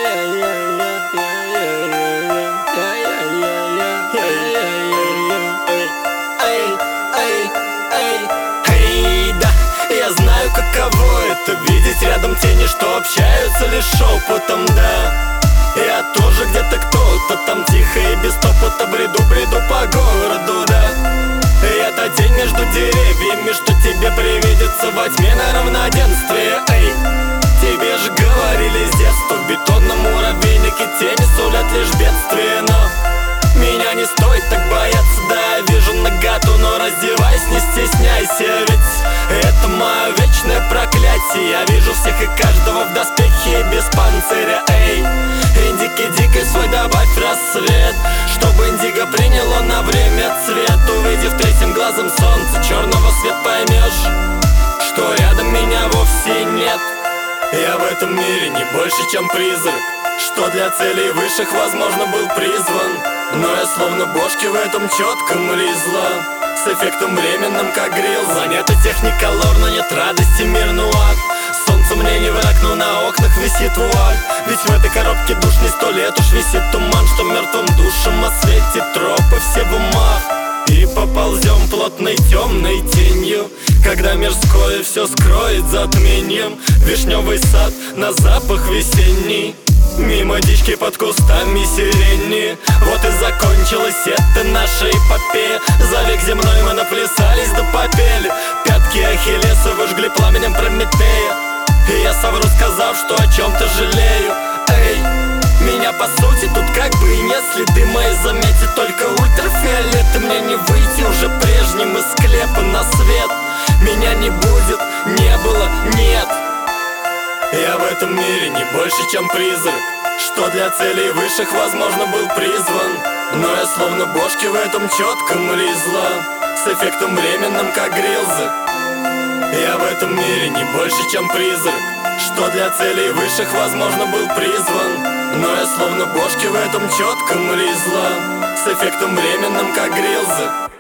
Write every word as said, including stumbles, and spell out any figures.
Эй, да, я знаю, каково это видеть рядом тени, что общаются лишь шепотом, да. Я тоже где-то кто-то там тихо и без топота бреду, бреду по городу, да. Я та тень между деревьями, что тебе привидится во тьме на равноденствие. Эй, тебе же говорили с детства, в бетонном муравейнике тени сулят лишь бедствие. Но меня не стоит так бояться, да, я вижу наготу, но раздевайся, не стесняйся, ведь это мое вечное проклятие. Я вижу всех и каждого в доспехе и без панциря. Эй, индики дикой свой добавь рассвет, чтобы индиго приняло на время цвет. Увидев третьим глазом солнце черного свет, поймешь, что рядом меня вовсе нет. Я в этом мире не больше, чем призрак, что для целей высших, возможно, был призван. Но я словно бошки в этом четком ризла, с эффектом временным, как грилл. Планета техниколор, но нет радости, мир нуар. Солнце мне не враг, но на окнах висит вуаль. Ведь в этой коробке душный сто лет уж висит туман, что мертвым душам осветит тропы все в умах. И поползем плотной темной тенью, когда мирское все скроет затмением. Вишневый сад на запах весенний, мимо дички под кустами сирени. Вот и закончилась эта наша эпопея. За век земной мы наплясались да попели. Пятки Ахиллеса выжгли пламенем Прометея. И я совру, сказав, что о чем-то жалею. Эй, меня по сути тут как бы и нет, следы мои заметит только ультрафиолет. И мне не выйти уже прежним из склепа на свет. Меня не будет, не было, нет. Я в этом мире не больше, чем призрак, что для целей высших, возможно, был призван. Но я словно бошки в этом четком ризла, с эффектом временным, как грилзы. Я в этом мире не больше, чем призрак, что для целей высших, возможно, был призван. Но я словно бошки в этом четком ризла, с эффектом временным, как грилзы.